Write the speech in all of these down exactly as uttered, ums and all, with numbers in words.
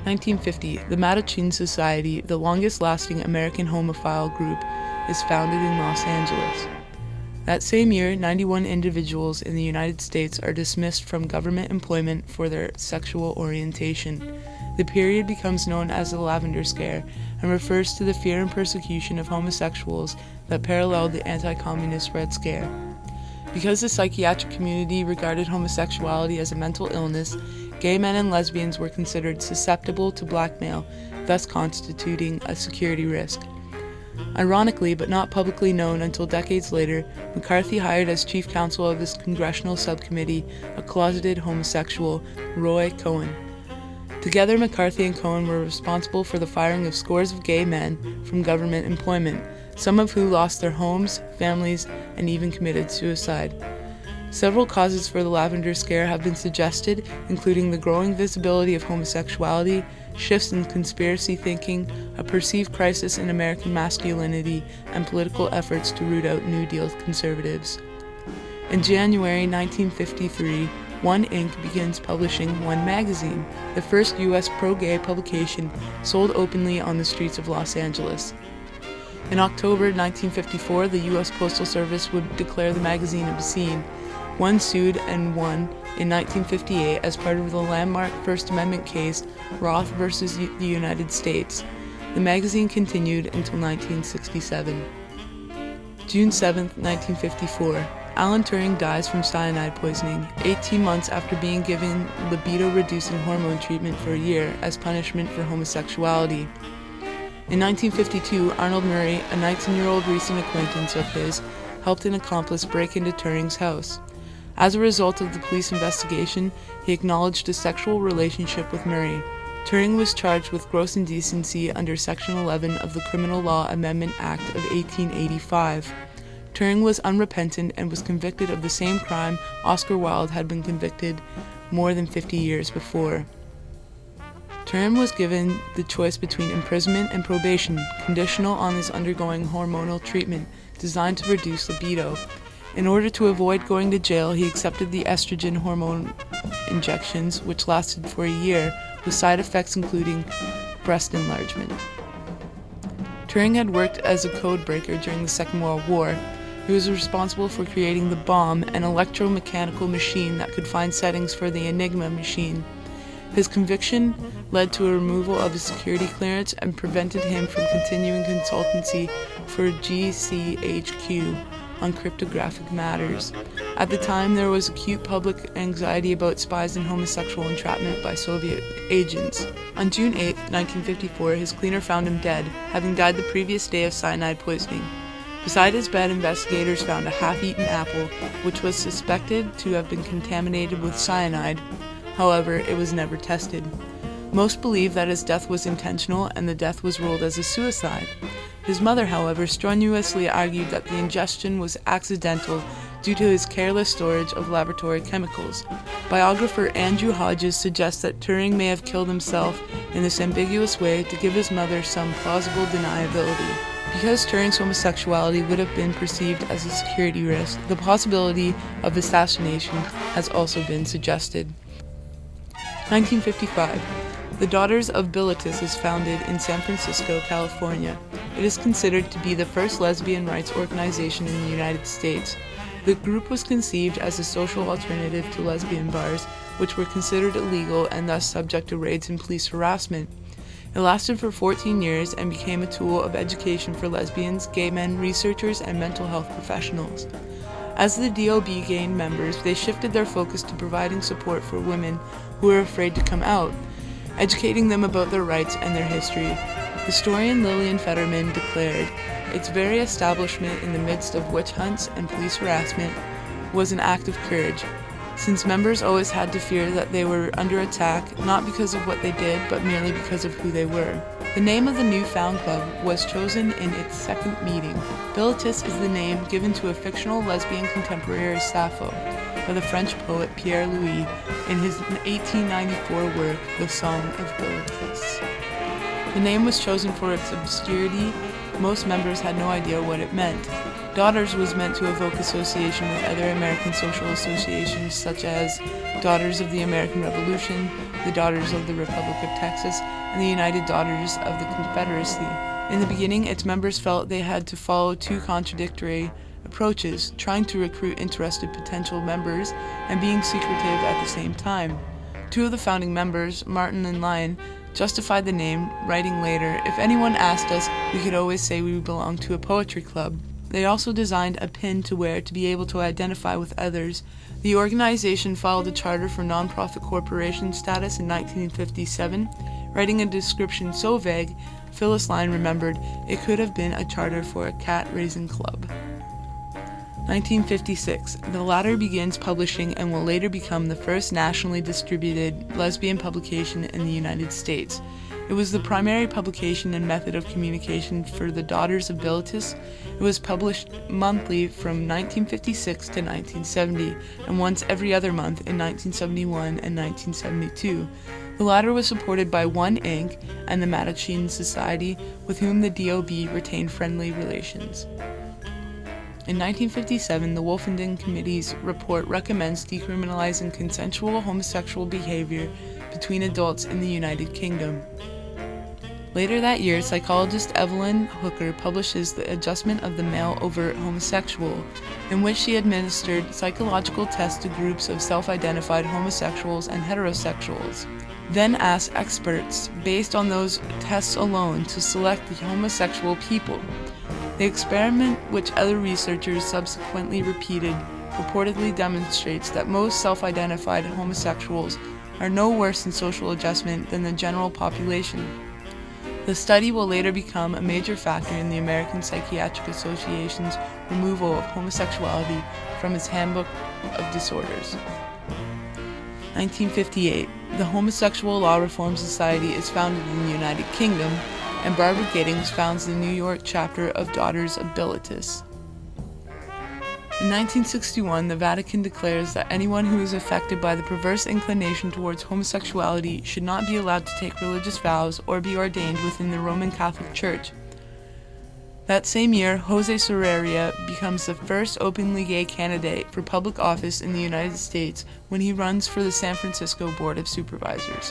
nineteen fifty, the Mattachine Society, the longest-lasting American homophile group, is founded in Los Angeles. That same year, ninety-one individuals in the United States are dismissed from government employment for their sexual orientation. The period becomes known as the Lavender Scare and refers to the fear and persecution of homosexuals that paralleled the anti-communist Red Scare. Because the psychiatric community regarded homosexuality as a mental illness, gay men and lesbians were considered susceptible to blackmail, thus constituting a security risk. Ironically, but not publicly known until decades later, McCarthy hired as chief counsel of his congressional subcommittee a closeted homosexual, Roy Cohn. Together, McCarthy and Cohn were responsible for the firing of scores of gay men from government employment, some of who lost their homes, families, and even committed suicide. Several causes for the Lavender Scare have been suggested, including the growing visibility of homosexuality, shifts in conspiracy thinking, a perceived crisis in American masculinity, and political efforts to root out New Deal conservatives. In January nineteen fifty-three, One Incorporated begins publishing One Magazine, the first U S pro-gay publication sold openly on the streets of Los Angeles. In October nineteen fifty-four, the U S Postal Service would declare the magazine obscene. One sued and won in nineteen fifty-eight as part of the landmark First Amendment case Roth versus the United States. The magazine continued until nineteen sixty-seven. June seventh, nineteen fifty-four. Alan Turing dies from cyanide poisoning, eighteen months after being given libido-reducing hormone treatment for a year as punishment for homosexuality. In nineteen fifty-two, Arnold Murray, a nineteen-year-old recent acquaintance of his, helped an accomplice break into Turing's house. As a result of the police investigation, he acknowledged a sexual relationship with Murray. Turing was charged with gross indecency under Section eleven of the Criminal Law Amendment Act of eighteen eighty-five. Turing was unrepentant and was convicted of the same crime Oscar Wilde had been convicted more than fifty years before. Turing was given the choice between imprisonment and probation, conditional on his undergoing hormonal treatment designed to reduce libido. In order to avoid going to jail, he accepted the estrogen hormone injections, which lasted for a year, with side effects including breast enlargement. Turing had worked as a code breaker during the Second World War. He was responsible for creating the bomb, an electromechanical machine that could find settings for the Enigma machine. His conviction led to a removal of his security clearance and prevented him from continuing consultancy for G C H Q on cryptographic matters. At the time, there was acute public anxiety about spies and homosexual entrapment by Soviet agents. On June eighth, nineteen fifty-four, his cleaner found him dead, having died the previous day of cyanide poisoning. Beside his bed, investigators found a half-eaten apple, which was suspected to have been contaminated with cyanide. However, it was never tested. Most believe that his death was intentional and the death was ruled as a suicide. His mother, however, strenuously argued that the ingestion was accidental due to his careless storage of laboratory chemicals. Biographer Andrew Hodges suggests that Turing may have killed himself in this ambiguous way to give his mother some plausible deniability. Because Turing's homosexuality would have been perceived as a security risk, the possibility of assassination has also been suggested. nineteen fifty-five. The Daughters of Bilitis is founded in San Francisco, California. It is considered to be the first lesbian rights organization in the United States. The group was conceived as a social alternative to lesbian bars, which were considered illegal and thus subject to raids and police harassment. It lasted for fourteen years and became a tool of education for lesbians, gay men, researchers, and mental health professionals. As the D O B gained members, they shifted their focus to providing support for women who were afraid to come out, educating them about their rights and their history. Historian Lillian Fetterman declared, "Its very establishment in the midst of witch hunts and police harassment was an act of courage, since members always had to fear that they were under attack, not because of what they did, but merely because of who they were." The name of the newfound club was chosen in its second meeting. Bilitis is the name given to a fictional lesbian contemporary Sappho by the French poet Pierre Louis in his eighteen ninety-four work, The Song of Bilitis. The name was chosen for its obscurity. Most members had no idea what it meant. Daughters was meant to evoke association with other American social associations such as Daughters of the American Revolution, the Daughters of the Republic of Texas, and the United Daughters of the Confederacy. In the beginning, its members felt they had to follow two contradictory approaches, trying to recruit interested potential members and being secretive at the same time. Two of the founding members, Martin and Lyon, justified the name, writing later, "If anyone asked us, we could always say we belonged to a poetry club." They also designed a pin to wear to be able to identify with others. The organization filed a charter for nonprofit corporation status in nineteen fifty-seven, writing a description so vague, Phyllis Lyon remembered it could have been a charter for a cat-raising club. nineteen fifty-six. The latter begins publishing and will later become the first nationally distributed lesbian publication in the United States. It was the primary publication and method of communication for the Daughters of Bilitis. It was published monthly from nineteen fifty-six to nineteen seventy, and once every other month in nineteen seventy-one and nineteen seventy-two. The latter was supported by One Incorporated and the Mattachine Society, with whom the D O B retained friendly relations. In nineteen fifty-seven, the Wolfenden Committee's report recommends decriminalizing consensual homosexual behavior between adults in the United Kingdom. Later that year, psychologist Evelyn Hooker publishes The Adjustment of the Male Overt Homosexual, in which she administered psychological tests to groups of self-identified homosexuals and heterosexuals, then asked experts, based on those tests alone, to select the homosexual people. The experiment, which other researchers subsequently repeated, purportedly demonstrates that most self-identified homosexuals are no worse in social adjustment than the general population. The study will later become a major factor in the American Psychiatric Association's removal of homosexuality from its Handbook of Disorders. nineteen fifty-eight. The Homosexual Law Reform Society is founded in the United Kingdom, and Barbara Giddings founds the New York chapter of Daughters of Bilitis. In nineteen sixty-one, the Vatican declares that anyone who is affected by the perverse inclination towards homosexuality should not be allowed to take religious vows or be ordained within the Roman Catholic Church. That same year, Jose Soraria becomes the first openly gay candidate for public office in the United States when he runs for the San Francisco Board of Supervisors.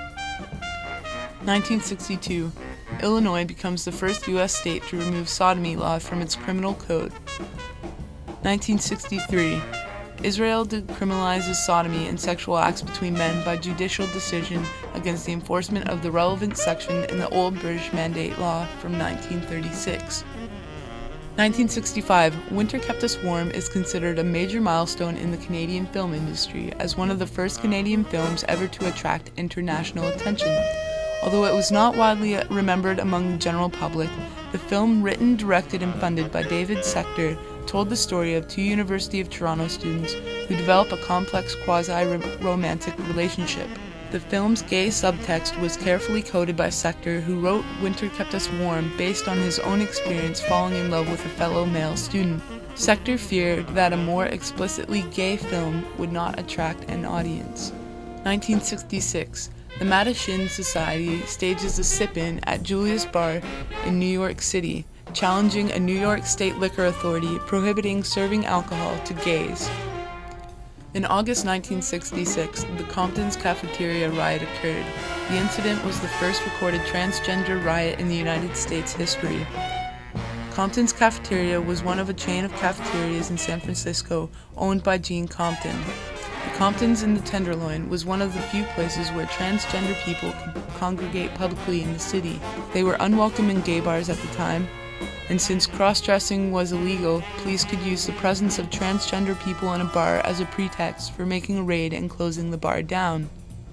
nineteen sixty-two. Illinois becomes the first U S state to remove sodomy law from its criminal code. nineteen sixty-three. Israel decriminalizes sodomy and sexual acts between men by judicial decision against the enforcement of the relevant section in the Old British Mandate Law from nineteen thirty-six. nineteen sixty-five. Winter Kept Us Warm is considered a major milestone in the Canadian film industry as one of the first Canadian films ever to attract international attention. Although it was not widely remembered among the general public, the film, written, directed, and funded by David Sector, told the story of two University of Toronto students who develop a complex quasi-romantic relationship. The film's gay subtext was carefully coded by Sector, who wrote Winter Kept Us Warm based on his own experience falling in love with a fellow male student. Sector feared that a more explicitly gay film would not attract an audience. nineteen sixty-six. The Mattachine Society stages a sit-in at Julius Bar in New York City, challenging a New York State liquor authority prohibiting serving alcohol to gays. In August nineteen sixty-six, the Compton's Cafeteria riot occurred. The incident was the first recorded transgender riot in the United States history. Compton's Cafeteria was one of a chain of cafeterias in San Francisco owned by Gene Compton. The Comptons in the Tenderloin was one of the few places where transgender people could congregate publicly in the city. They were unwelcome in gay bars at the time, and since cross-dressing was illegal, police could use the presence of transgender people in a bar as a pretext for making a raid and closing the bar down.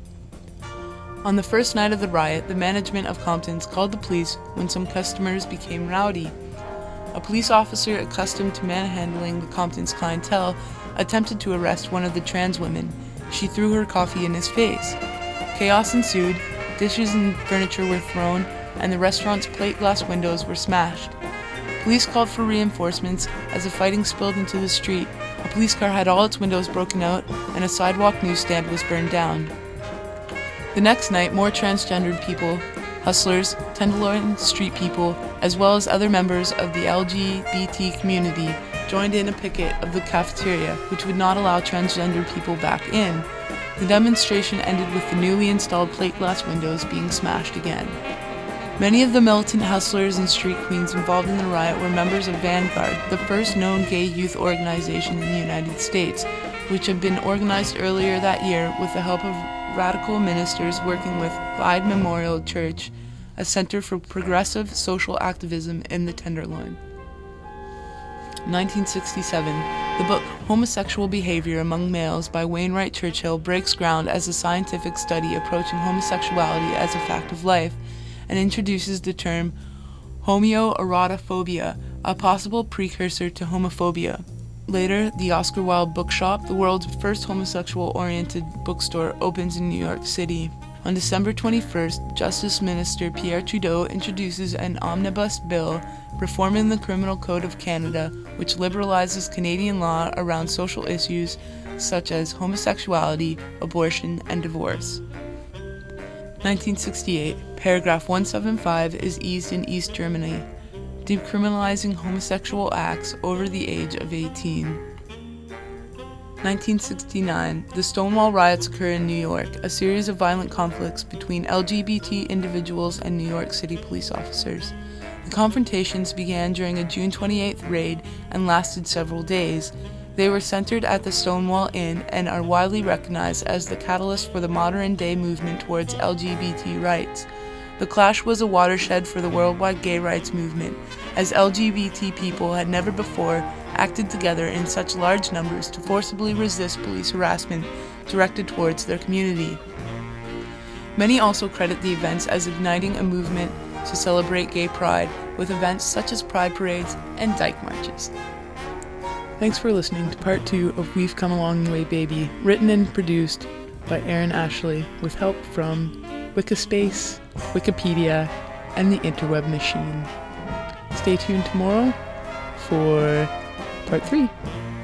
On the first night of the riot, the management of Compton's called the police when some customers became rowdy. A police officer accustomed to manhandling the Compton's clientele attempted to arrest one of the trans women. She threw her coffee in his face. Chaos ensued, dishes and furniture were thrown, and the restaurant's plate glass windows were smashed. Police called for reinforcements as the fighting spilled into the street. A police car had all its windows broken out, and a sidewalk newsstand was burned down. The next night, more transgendered people, hustlers, Tenderloin street people, as well as other members of the L G B T community, joined in a picket of the cafeteria, which would not allow transgender people back in. The demonstration ended with the newly installed plate glass windows being smashed again. Many of the militant hustlers and street queens involved in the riot were members of Vanguard, the first known gay youth organization in the United States, which had been organized earlier that year with the help of radical ministers working with Clyde Memorial Church, a center for progressive social activism in the Tenderloin. nineteen sixty-seven, the book Homosexual Behavior Among Males by Wainwright Churchill breaks ground as a scientific study approaching homosexuality as a fact of life, and introduces the term homoerotophobia, a possible precursor to homophobia. Later, the Oscar Wilde Bookshop, the world's first homosexual-oriented bookstore, opens in New York City. On December twenty-first, Justice Minister Pierre Trudeau introduces an omnibus bill reforming the Criminal Code of Canada, which liberalizes Canadian law around social issues such as homosexuality, abortion, and divorce. nineteen sixty-eight, paragraph one seventy-five is eased in East Germany, decriminalizing homosexual acts over the age of eighteen. nineteen sixty-nine, the Stonewall riots occur in New York, a series of violent conflicts between L G B T individuals and New York City police officers. The confrontations began during a June twenty-eighth raid and lasted several days. They were centered at the Stonewall Inn and are widely recognized as the catalyst for the modern-day movement towards L G B T rights. The clash was a watershed for the worldwide gay rights movement, as L G B T people had never before acted together in such large numbers to forcibly resist police harassment directed towards their community. Many also credit the events as igniting a movement to celebrate gay pride, with events such as pride parades and dyke marches. Thanks for listening to part two of We've Come a Long Way Baby, written and produced by Aaron Ashley, with help from Wikispace, Wikipedia, and the Interweb Machine. Stay tuned tomorrow for part three.